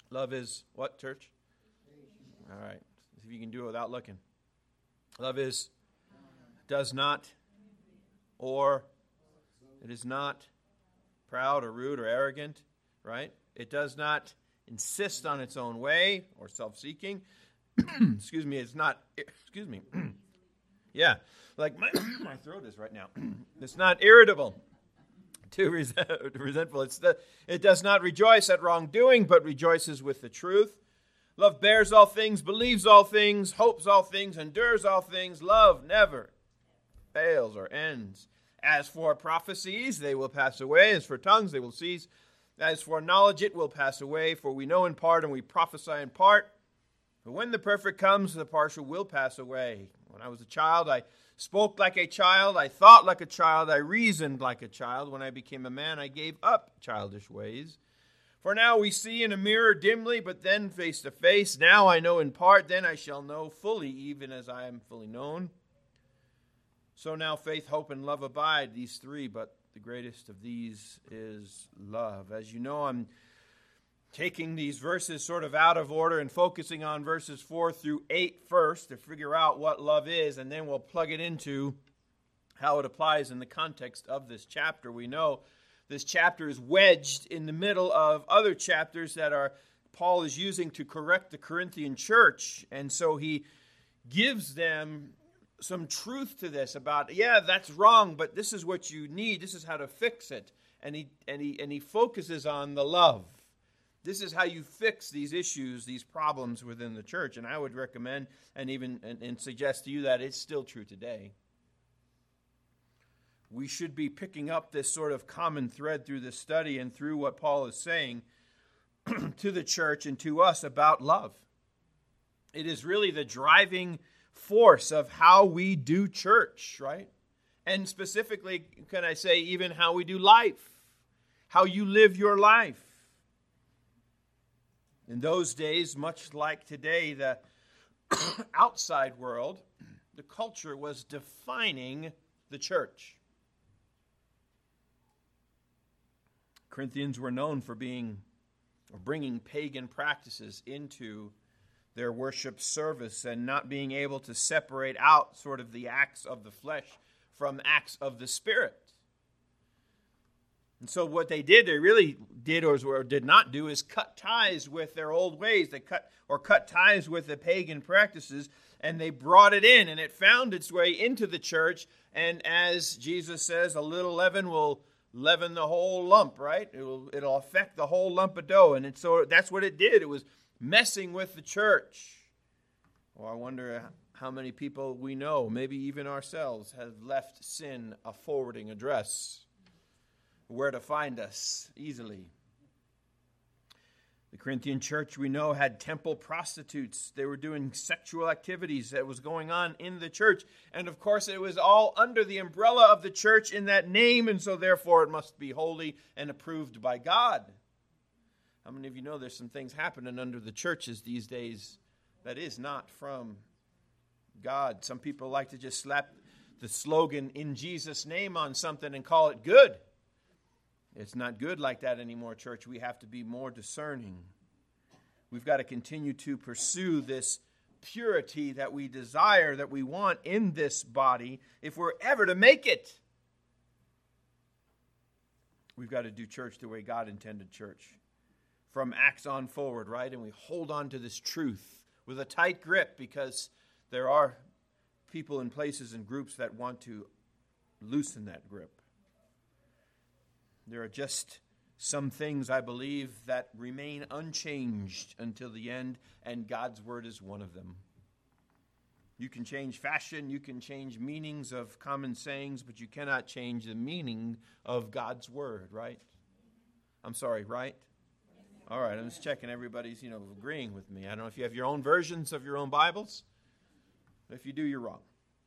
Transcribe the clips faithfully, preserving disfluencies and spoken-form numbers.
Love is what, church? All right. See if you can do it without looking. Love is does not, or it is not proud or rude or arrogant, right? It does not insist on its own way or self-seeking. Excuse me, it's not, excuse me. Yeah, like my, my throat is right now. It's not irritable, too resentful. It's the, it does not rejoice at wrongdoing, but rejoices with the truth. Love bears all things, believes all things, hopes all things, endures all things. Love never fails or ends. As for prophecies, they will pass away. As for tongues, they will cease. As for knowledge, it will pass away. For we know in part and we prophesy in part. But when the perfect comes, the partial will pass away. When I was a child, I spoke like a child. I thought like a child. I reasoned like a child. When I became a man, I gave up childish ways. For now we see in a mirror dimly, but then face to face. Now I know in part, then I shall know fully, even as I am fully known. So now faith, hope, and love abide, these three, but the greatest of these is love. As you know, I'm taking these verses sort of out of order and focusing on verses four through eight first to figure out what love is, and then we'll plug it into how it applies in the context of this chapter. We know this chapter is wedged in the middle of other chapters that are Paul is using to correct the Corinthian church, and so he gives them some truth to this about, yeah, that's wrong, but this is what you need. This is how to fix it. And he and he and he focuses on the love. This is how you fix these issues, these problems within the church. And I would recommend and even and, and suggest to you that it's still true today. We should be picking up this sort of common thread through this study and through what Paul is saying to the church and to us about love. It is really the driving force of how we do church, right? And specifically, can I say, even how we do life, how you live your life. In those days, much like today, the outside world, the culture was defining the church. Corinthians were known for being, or bringing pagan practices into their worship service and not being able to separate out sort of the acts of the flesh from acts of the Spirit. And so what they did, they really did or did not do is cut ties with their old ways. They cut or cut ties with the pagan practices, and they brought it in, and it found its way into the church. And as Jesus says, a little leaven will leaven the whole lump, right? It will, it'll affect the whole lump of dough. And it, so that's what it did. It was messing with the church. Well, I wonder how many people we know, maybe even ourselves, have left sin a forwarding address, where to find us easily. The Corinthian church, we know, had temple prostitutes. They were doing sexual activities that was going on in the church. And of course, it was all under the umbrella of the church in that name, and so therefore it must be holy and approved by God. How many of you know there's some things happening under the churches these days that is not from God? Some people like to just slap the slogan, "In Jesus' name," on something and call it good. It's not good like that anymore, church. We have to be more discerning. We've got to continue to pursue this purity that we desire, that we want in this body, if we're ever to make it. We've got to do church the way God intended church. From Acts on forward, right? And we hold on to this truth with a tight grip, because there are people and places and groups that want to loosen that grip. There are just some things, I believe, that remain unchanged until the end, and God's word is one of them. You can change fashion, you can change meanings of common sayings, but you cannot change the meaning of God's word, right? I'm sorry, right? All right, I'm just checking everybody's, you know, agreeing with me. I don't know if you have your own versions of your own Bibles. If you do, you're wrong.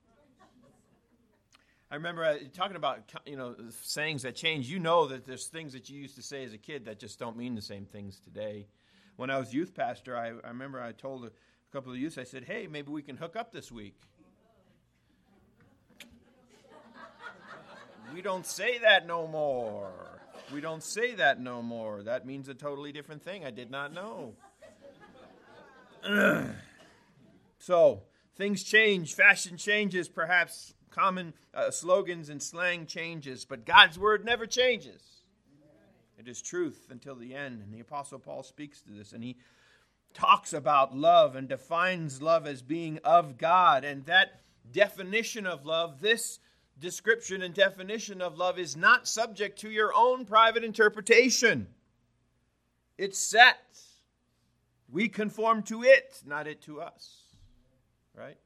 I remember uh, talking about, you know, sayings that change. You know that there's things that you used to say as a kid that just don't mean the same things today. When I was youth pastor, I, I remember I told a couple of youths, I said, "Hey, maybe we can hook up this week." We don't say that no more. We don't say that no more. That means a totally different thing. I did not know. So, things change. Fashion changes. Perhaps common uh, slogans and slang changes. But God's word never changes. It is truth until the end. And the Apostle Paul speaks to this. And he talks about love and defines love as being of God. And that definition of love, this description and definition of love, is not subject to your own private interpretation. It's set. We conform to it, not it to us. Right?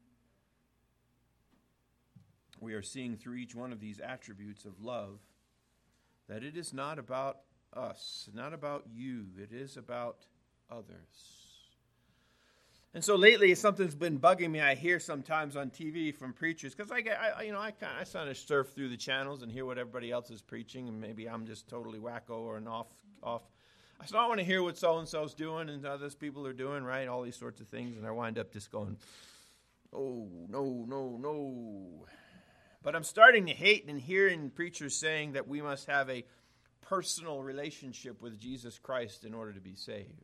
We are seeing through each one of these attributes of love that it is not about us, not about you. It is about others. And so lately, something's been bugging me. I hear sometimes on T V from preachers, because I get, I, you know, I kind of, I kind of surf through the channels and hear what everybody else is preaching, and maybe I'm just totally wacko or an off, off. So I want to hear what so and so's doing and others people are doing, right? All these sorts of things, and I wind up just going, oh no, no, no. But I'm starting to hate and hearing preachers saying that we must have a personal relationship with Jesus Christ in order to be saved.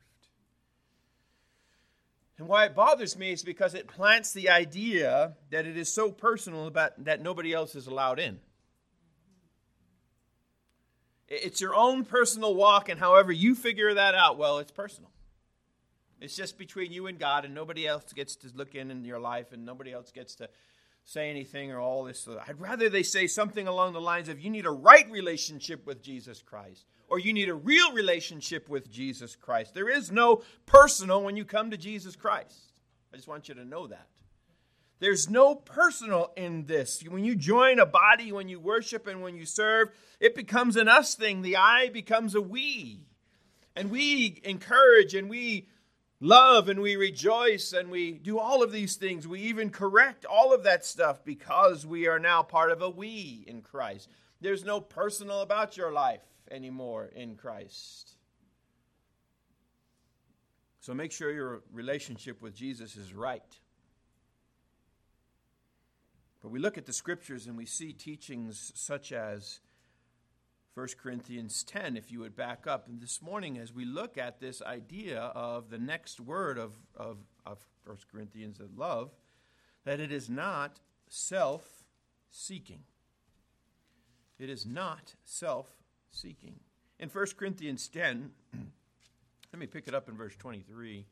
And why it bothers me is because it plants the idea that it is so personal about that nobody else is allowed in. It's your own personal walk, and however you figure that out, well, it's personal. It's just between you and God, and nobody else gets to look in in your life, and nobody else gets to say anything or all this. I'd rather they say something along the lines of, you need a right relationship with Jesus Christ, or you need a real relationship with Jesus Christ. There is no personal when you come to Jesus Christ. I just want you to know that. There's no personal in this. When you join a body, when you worship and when you serve, it becomes an us thing. The I becomes a we. And we encourage and we love and we rejoice and we do all of these things. We even correct all of that stuff because we are now part of a we in Christ. There's no personal about your life anymore in Christ. So make sure your relationship with Jesus is right. But we look at the scriptures and we see teachings such as First Corinthians ten, if you would back up. And this morning, as we look at this idea of the next word of, of, of First Corinthians, of love, that it is not self-seeking. It is not self-seeking. In First Corinthians ten, let me pick it up in verse twenty-three.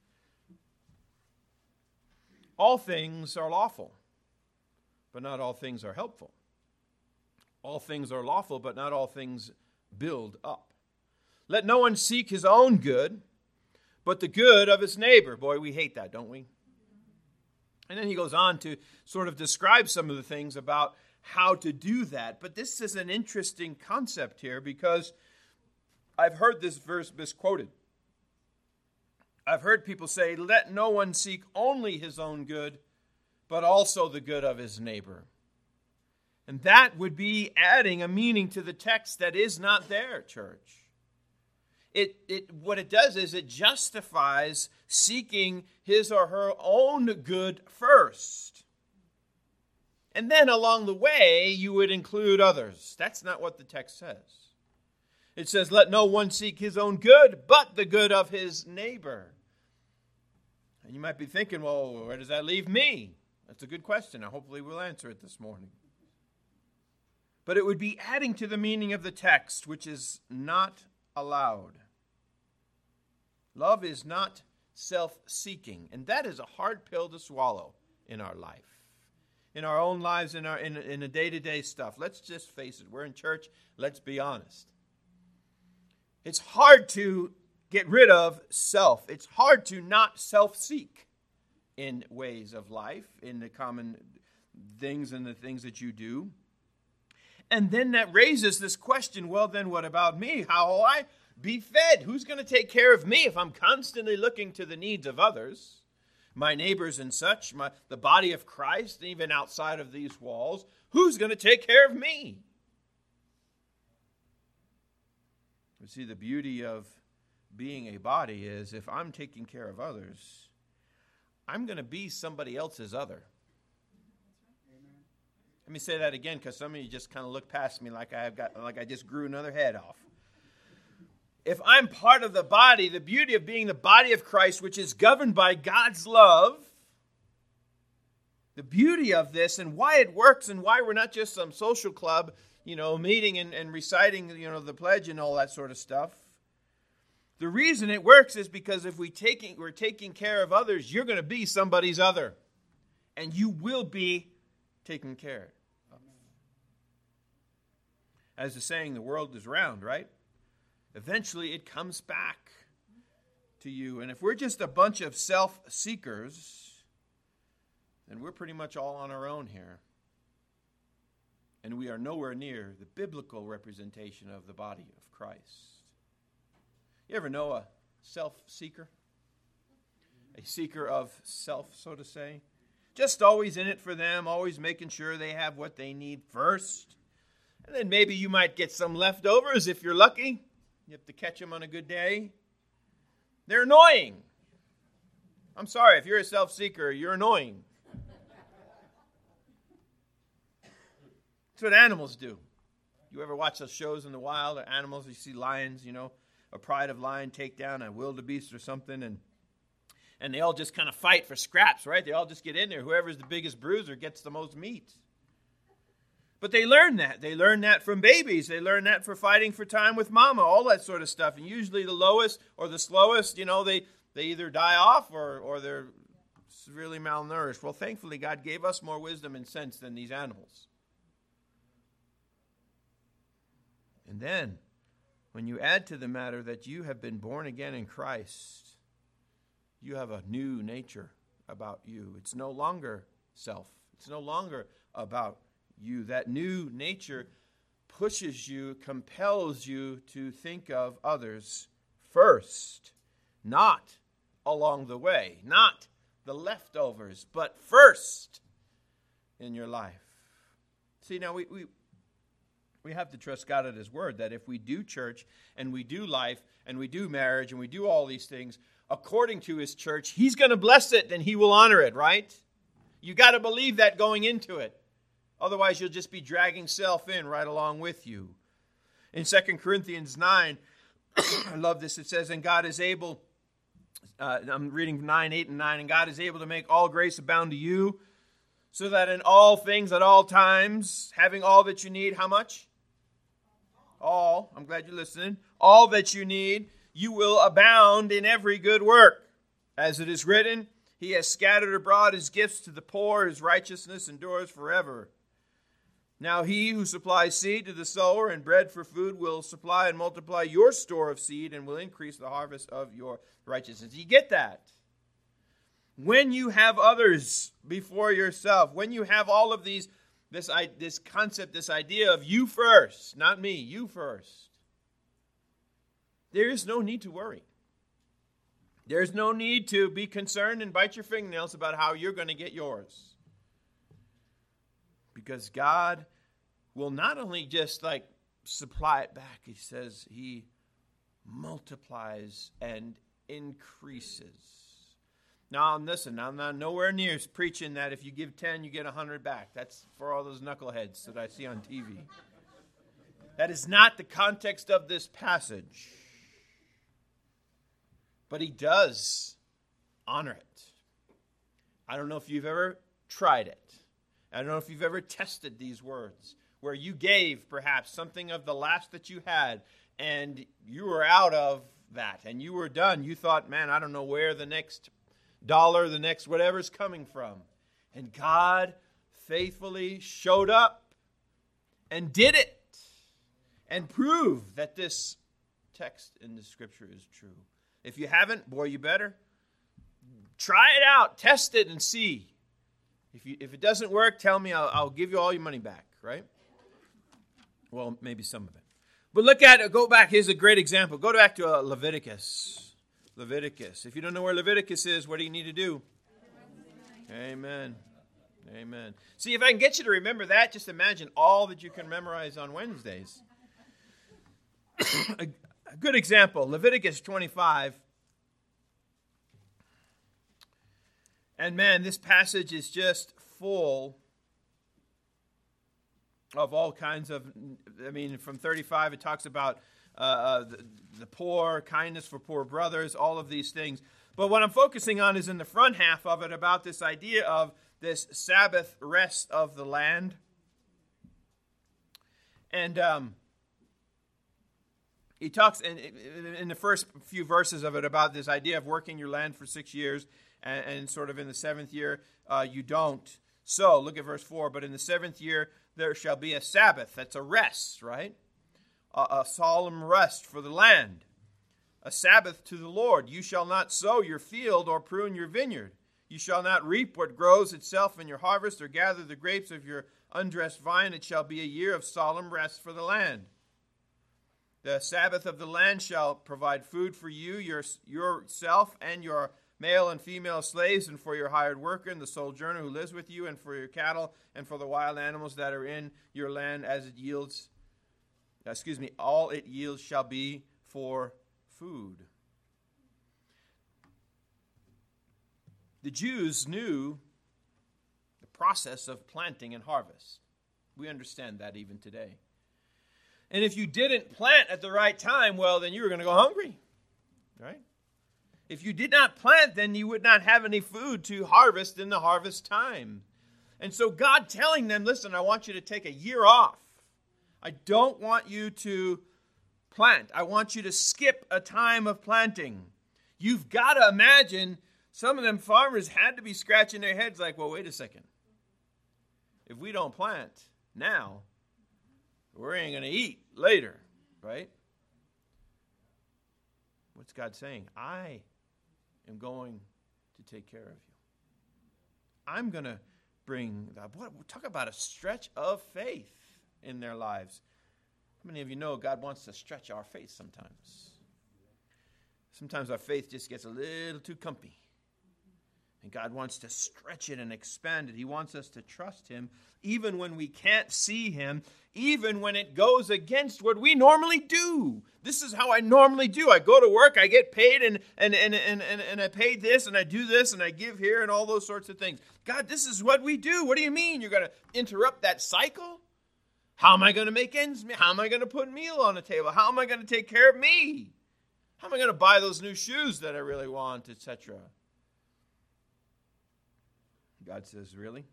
All things are lawful, but not all things are helpful. All things are lawful, but not all things build up. Let no one seek his own good, but the good of his neighbor. Boy, we hate that, don't we? And then he goes on to sort of describe some of the things about how to do that. But this is an interesting concept here because I've heard this verse misquoted. I've heard people say, let no one seek only his own good, but also the good of his neighbor. And that would be adding a meaning to the text that is not there, church. It, it, what it does is it justifies seeking his or her own good first. And then along the way, you would include others. That's not what the text says. It says, let no one seek his own good, but the good of his neighbor. And you might be thinking, well, where does that leave me? That's a good question. I hopefully we'll answer it this morning. But it would be adding to the meaning of the text, which is not allowed. Love is not self-seeking, and that is a hard pill to swallow in our life, in our own lives, in our in, in the day-to-day stuff. Let's just face it. We're in church. Let's be honest. It's hard to get rid of self. It's hard to not self-seek in ways of life, in the common things and the things that you do. And then that raises this question, well, then what about me? How will I be fed? Who's going to take care of me if I'm constantly looking to the needs of others, my neighbors and such, my, the body of Christ, even outside of these walls? Who's going to take care of me? You see, the beauty of being a body is if I'm taking care of others, I'm going to be somebody else's other. Let me say that again because some of you just kind of look past me like I've got, like I just grew another head off. if I'm part of the body, the beauty of being the body of Christ, which is governed by God's love, the beauty of this and why it works and why we're not just some social club, you know, meeting and, and reciting, you know, the pledge and all that sort of stuff. The reason it works is because if we taking, we're taking care of others, you're going to be somebody's other. And you will be taken care of. As the saying, the world is round, right? Eventually it comes back to you. And if we're just a bunch of self-seekers, then we're pretty much all on our own here. And we are nowhere near the biblical representation of the body of Christ. You ever know a self-seeker? A seeker of self, so to say? Just always in it for them, always making sure they have what they need first. And then maybe you might get some leftovers if you're lucky. You have to catch them on a good day. They're annoying. I'm sorry, if you're a self-seeker, you're annoying. That's what animals do. You ever watch those shows in the wild, or animals, you see lions, you know, a pride of lion take down a wildebeest or something, and and they all just kind of fight for scraps, right? They all just get in there. Whoever's the biggest bruiser gets the most meat. But they learn that. They learn that from babies. They learn that for fighting for time with mama, all that sort of stuff. And usually the lowest or the slowest, you know, they, they either die off or, or they're severely malnourished. Well, thankfully, God gave us more wisdom and sense than these animals. And then, when you add to the matter that you have been born again in Christ, you have a new nature about you. It's no longer self. It's no longer about you. That new nature pushes you, compels you to think of others first, not along the way, not the leftovers, but first in your life. See, now we, we we have to trust God at His word that if we do church and we do life and we do marriage and we do all these things according to His church, He's going to bless it and He will honor it, right? You got to believe that going into it. Otherwise, you'll just be dragging self in right along with you. In Second Corinthians nine, I love this. It says, and God is able, uh, I'm reading nine, eight, and nine, and God is able to make all grace abound to you, so that in all things at all times, having all that you need, how much? All, I'm glad you're listening, all that you need, you will abound in every good work. As it is written, He has scattered abroad His gifts to the poor, His righteousness endures forever. Now He who supplies seed to the sower and bread for food will supply and multiply your store of seed and will increase the harvest of your righteousness. You get that? When you have others before yourself, when you have all of these, this, this concept, this idea of you first, not me, you first, there is no need to worry. There's no need to be concerned and bite your fingernails about how you're going to get yours. Because God will not only just like supply it back, He says He multiplies and increases. Now, listen, I'm not nowhere near preaching that if you give ten, you get one hundred back. That's for all those knuckleheads that I see on T V. That is not the context of this passage. But He does honor it. I don't know if you've ever tried it. I don't know if you've ever tested these words, where you gave perhaps something of the last that you had, and you were out of that, and you were done. You thought, man, I don't know where the next dollar, the next whatever's coming from. And God faithfully showed up and did it and proved that this text in the Scripture is true. If you haven't, boy, you better. Try it out. Test it and see. If you, if it doesn't work, tell me. I'll, I'll give you all your money back, right? Well, maybe some of it. But look at it. Go back. Here's a great example. Go back to uh, Leviticus. Leviticus. If you don't know where Leviticus is, what do you need to do? Amen. Amen. See, if I can get you to remember that, just imagine all that you can memorize on Wednesdays. a, a good example, Leviticus twenty-five. And man, this passage is just full of all kinds of, I mean, from thirty-five, it talks about uh, uh, the, the poor, kindness for poor brothers, all of these things. But what I'm focusing on is in the front half of it about this idea of this Sabbath rest of the land. And um, he talks in, in the first few verses of it about this idea of working your land for six years and, and sort of in the seventh year uh, you don't. So, look at verse four. But in the seventh year there shall be a Sabbath. That's a rest, right? A, a solemn rest for the land. A Sabbath to the Lord. You shall not sow your field or prune your vineyard. You shall not reap what grows itself in your harvest or gather the grapes of your undressed vine. It shall be a year of solemn rest for the land. The Sabbath of the land shall provide food for you, your, yourself, and your male and female slaves, and for your hired worker and the sojourner who lives with you, and for your cattle, and for the wild animals that are in your land, as it yields, excuse me, all it yields shall be for food. The Jews knew the process of planting and harvest. We understand that even today. And if you didn't plant at the right time, well, then you were going to go hungry, right? If you did not plant, then you would not have any food to harvest in the harvest time. And so God telling them, listen, I want you to take a year off. I don't want you to plant. I want you to skip a time of planting. You've got to imagine some of them farmers had to be scratching their heads like, well, wait a second. If we don't plant now, we ain't going to eat later, right? What's God saying? I am going to take care of you. I'm going to bring that. What, talk about a stretch of faith in their lives. How many of you know God wants to stretch our faith sometimes? Sometimes our faith just gets a little too comfy. And God wants to stretch it and expand it. He wants us to trust Him even when we can't see Him, even when it goes against what we normally do. This is how I normally do. I go to work, I get paid, and and and and, and, and I pay this, and I do this, and I give here, and all those sorts of things. God, this is what we do. What do you mean? You're going to interrupt that cycle? How am I going to make ends meet? How am I going to put meal on the table? How am I going to take care of me? How am I going to buy those new shoes that I really want, et cetera? God says, really?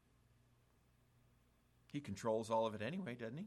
He controls all of it anyway, doesn't he?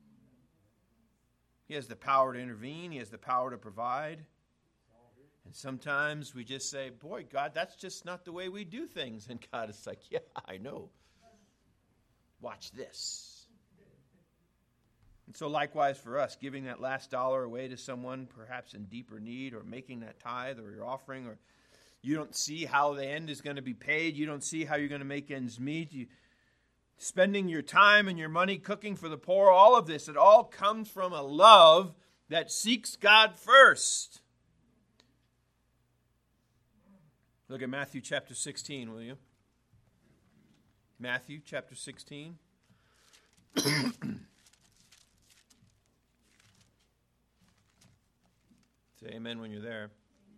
He has the power to intervene. He has the power to provide. And sometimes we just say, boy, God, that's just not the way we do things. And God is like, yeah, I know. Watch this. And so likewise for us, giving that last dollar away to someone perhaps in deeper need, or making that tithe or your offering, or you don't see how the end is going to be paid. You don't see how you're going to make ends meet. You, spending your time and your money cooking for the poor, all of this, it all comes from a love that seeks God first. Look at Matthew chapter sixteen, will you? Matthew chapter sixteen. Say amen when you're there.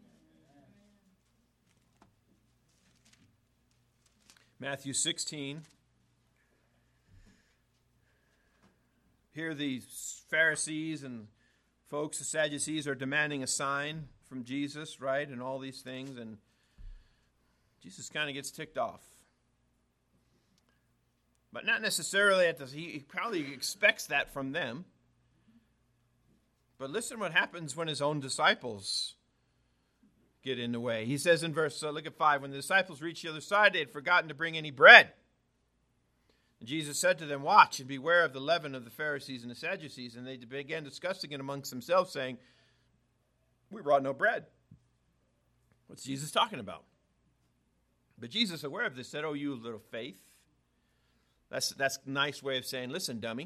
Matthew sixteen. Here the Pharisees and folks, the Sadducees, are demanding a sign from Jesus, right? And all these things. And Jesus kind of gets ticked off. But not necessarily at the, he probably expects that from them. But listen what happens when his own disciples get in the way. He says in verse, uh, look at five, when the disciples reached the other side, they had forgotten to bring any bread. And Jesus said to them, watch and beware of the leaven of the Pharisees and the Sadducees. And they began discussing it amongst themselves, saying, we brought no bread. What's Jesus talking about? But Jesus, aware of this, said, oh, you little faith. That's, that's a nice way of saying, listen, dummy.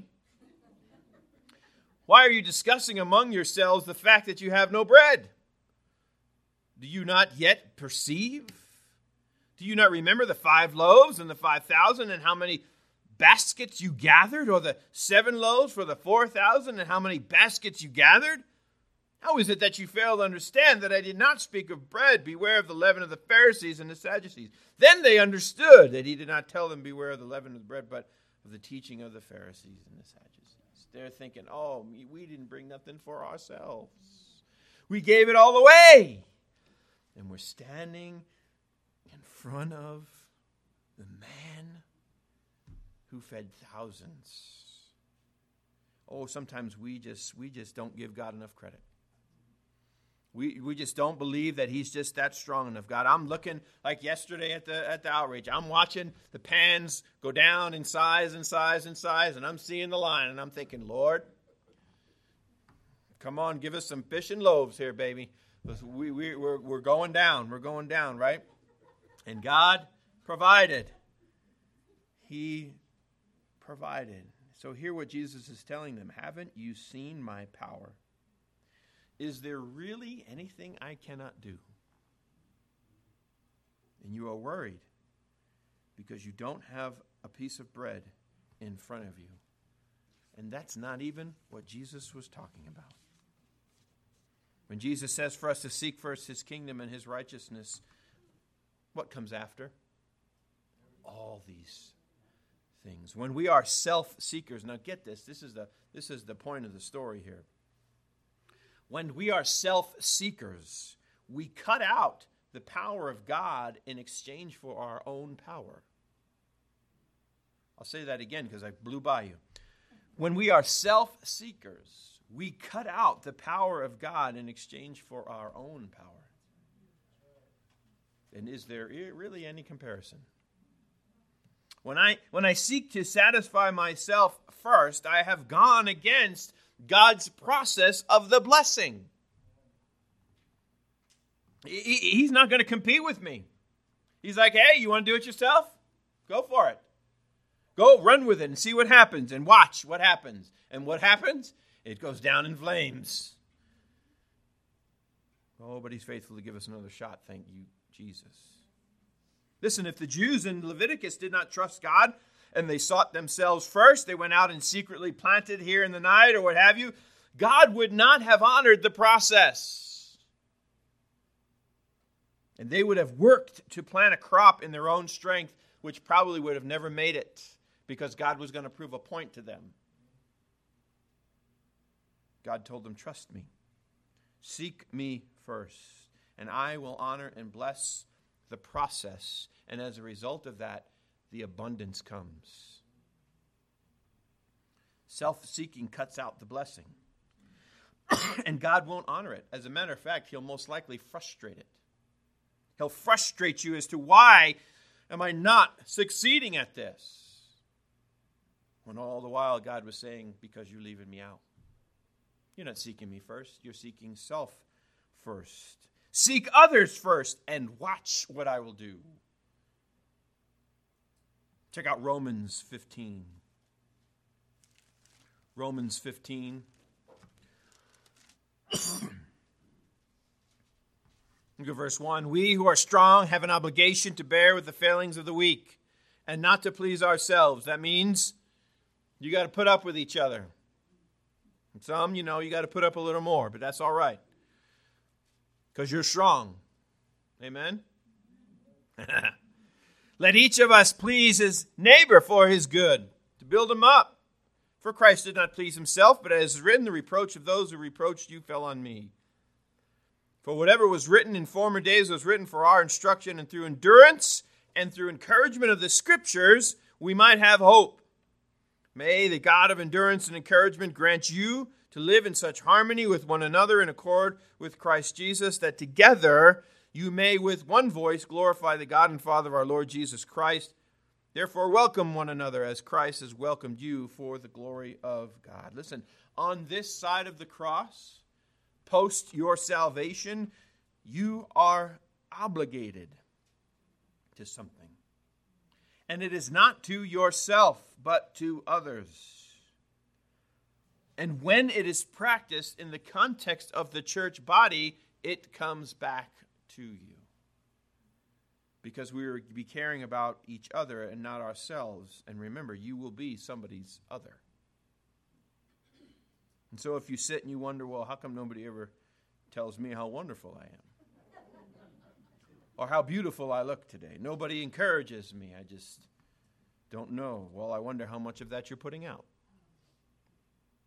Why are you discussing among yourselves the fact that you have no bread? Do you not yet perceive? Do you not remember the five loaves and the five thousand, and how many baskets you gathered? Or the seven loaves for the four thousand, and how many baskets you gathered? How is it that you fail to understand that I did not speak of bread? Beware of the leaven of the Pharisees and the Sadducees. Then they understood that he did not tell them beware of the leaven of the bread, but of the teaching of the Pharisees and the Sadducees. They're thinking, oh, we didn't bring nothing for ourselves. We gave it all away. And we're standing in front of the man who fed thousands. Oh, sometimes we just we just don't give God enough credit. We we just don't believe that he's just that strong enough. God, I'm looking like yesterday at the at the outreach. I'm watching the pans go down in size and size and size, and I'm seeing the line, and I'm thinking, Lord, come on, give us some fish and loaves here, baby. We, we, we're, we're going down. We're going down, right? And God provided. He provided. So hear what Jesus is telling them. Haven't you seen my power? Is there really anything I cannot do? And you are worried because you don't have a piece of bread in front of you. And that's not even what Jesus was talking about. When Jesus says for us to seek first his kingdom and his righteousness, what comes after? All these things. When we are self-seekers, now get this, this is the this is the point of the story here. When we are self-seekers, we cut out the power of God in exchange for our own power. I'll say that again because I blew by you. When we are self-seekers, we cut out the power of God in exchange for our own power. And is there really any comparison? When I when I seek to satisfy myself first, I have gone against God's process of the blessing. He, he's not going to compete with me. He's like, hey, you want to do it yourself? Go for it. Go run with it and see what happens and watch what happens. And what happens? It goes down in flames. Oh, but he's faithful to give us another shot. Thank you, Jesus. Listen, if the Jews in Leviticus did not trust God and they sought themselves first, they went out and secretly planted here in the night or what have you, God would not have honored the process. And they would have worked to plant a crop in their own strength, which probably would have never made it because God was going to prove a point to them. God told them, trust me. Seek me first, and I will honor and bless the process. And as a result of that, the abundance comes. Self-seeking cuts out the blessing. And God won't honor it. As a matter of fact, he'll most likely frustrate it. He'll frustrate you as to why am I not succeeding at this? When all the while God was saying, because you're leaving me out. You're not seeking me first. You're seeking self first. Seek others first and watch what I will do. Check out Romans fifteen. Romans fifteen. Look at verse one. We who are strong have an obligation to bear with the failings of the weak and not to please ourselves. That means you got to put up with each other. And some, you know, you got to put up a little more, but that's all right. Because you're strong. Amen? Let each of us please his neighbor for his good, to build him up. For Christ did not please himself, but as is written, the reproach of those who reproached you fell on me. For whatever was written in former days was written for our instruction, and through endurance and through encouragement of the Scriptures, we might have hope. May the God of endurance and encouragement grant you to live in such harmony with one another in accord with Christ Jesus, that together you may with one voice glorify the God and Father of our Lord Jesus Christ. Therefore welcome one another as Christ has welcomed you for the glory of God. Listen, on this side of the cross, post your salvation, you are obligated to something. And it is not to yourself, but to others. And when it is practiced in the context of the church body, it comes back to you. Because we will be caring about each other and not ourselves. And remember, you will be somebody's other. And so if you sit and you wonder, well, how come nobody ever tells me how wonderful I am? Or how beautiful I look today? Nobody encourages me. I just don't know. Well, I wonder how much of that you're putting out.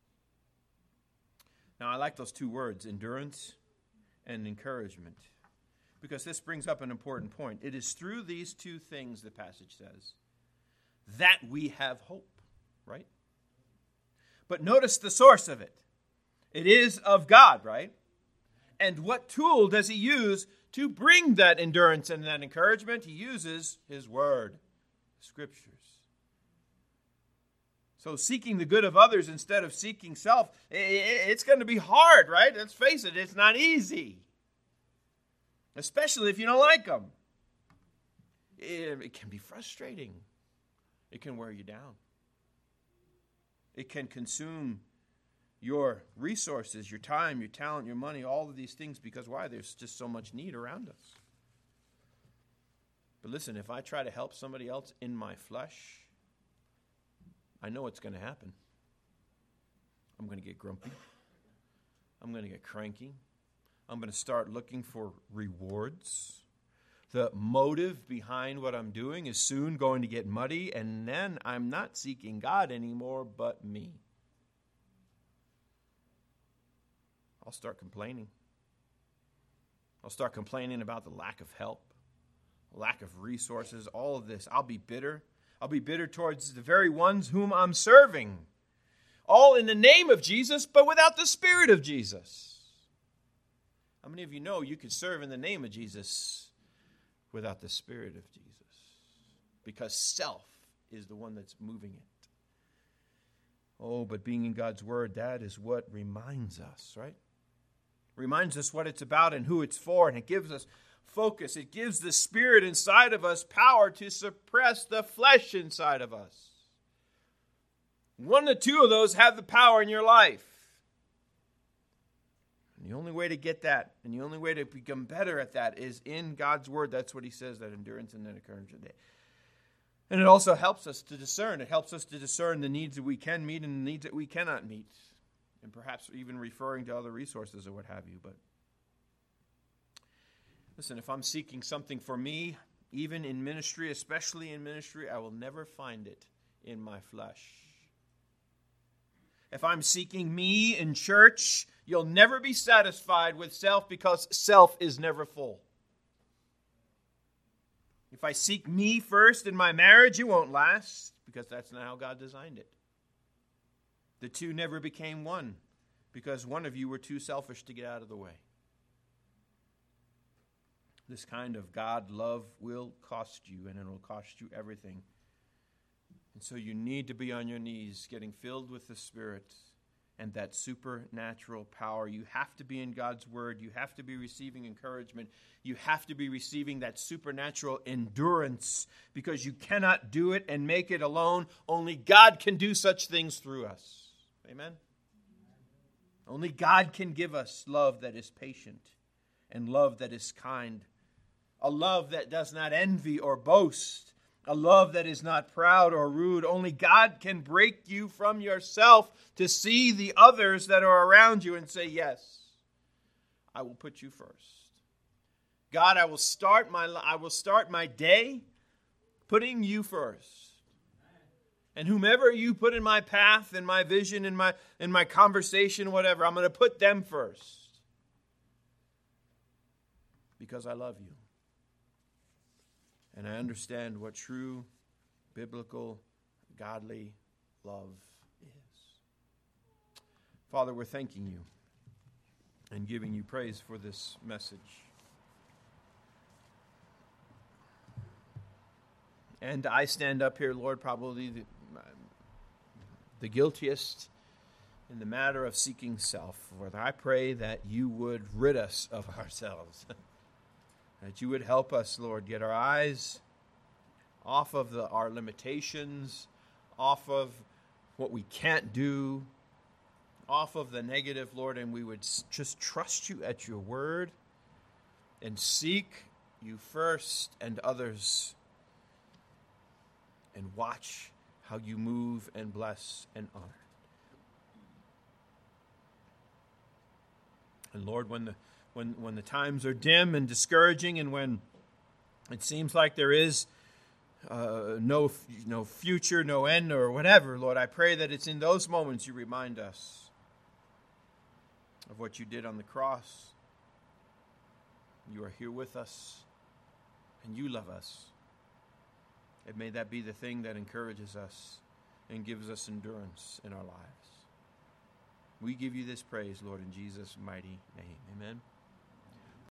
Now, I like those two words, endurance and encouragement, because this brings up an important point. It is through these two things, the passage says, that we have hope, right? But notice the source of it. It is of God, right? And what tool does he use to bring that endurance and that encouragement? He uses his word, Scriptures. So seeking the good of others instead of seeking self, it's going to be hard, right? Let's face it, it's not easy. Especially if you don't like them. It can be frustrating. It can wear you down. It can consume your resources, your time, your talent, your money, all of these things, because why? There's just so much need around us. But listen, if I try to help somebody else in my flesh, I know what's going to happen. I'm going to get grumpy. I'm going to get cranky. I'm going to start looking for rewards. The motive behind what I'm doing is soon going to get muddy, and then I'm not seeking God anymore, but me. I'll start complaining. I'll start complaining about the lack of help, lack of resources, all of this. I'll be bitter. I'll be bitter towards the very ones whom I'm serving. All in the name of Jesus, but without the Spirit of Jesus. How many of you know you can serve in the name of Jesus without the Spirit of Jesus? Because self is the one that's moving it. Oh, but being in God's Word, that is what reminds us, right? Reminds us what it's about and who it's for, and it gives us focus. It gives the Spirit inside of us power to suppress the flesh inside of us. One or two of those have the power in your life. And the only way to get that, and the only way to become better at that, is in God's Word. That's what he says, that endurance and that encouragement. And it also helps us to discern. It helps us to discern the needs that we can meet and the needs that we cannot meet. And perhaps even referring to other resources or what have you. But listen, if I'm seeking something for me, even in ministry, especially in ministry, I will never find it in my flesh. If I'm seeking me in church, you'll never be satisfied with self, because self is never full. If I seek me first in my marriage, it won't last, because that's not how God designed it. The two never became one, because one of you were too selfish to get out of the way. This kind of God love will cost you, and it will cost you everything. And so you need to be on your knees, getting filled with the Spirit and that supernatural power. You have to be in God's Word. You have to be receiving encouragement. You have to be receiving that supernatural endurance, because you cannot do it and make it alone. Only God can do such things through us. Amen? Only God can give us love that is patient and love that is kind. A love that does not envy or boast. A love that is not proud or rude. Only God can break you from yourself to see the others that are around you and say, yes, I will put you first. God, I will start my I will start my day putting you first. And whomever you put in my path, in my vision, in my in my conversation, whatever, I'm going to put them first. Because I love you. And I understand what true, biblical, godly love is. Father, we're thanking you and giving you praise for this message. And I stand up here, Lord, probably the, the guiltiest in the matter of seeking self. Lord, I pray that you would rid us of ourselves. That you would help us, Lord, get our eyes off of the, our limitations, off of what we can't do, off of the negative, Lord, and we would just trust you at your word and seek you first and others, and watch how you move and bless and honor. And Lord, when the When, when the times are dim and discouraging, and when it seems like there is uh, no, no future, no end, or whatever, Lord, I pray that it's in those moments you remind us of what you did on the cross. You are here with us, and you love us. And may that be the thing that encourages us and gives us endurance in our lives. We give you this praise, Lord, in Jesus' mighty name. Amen.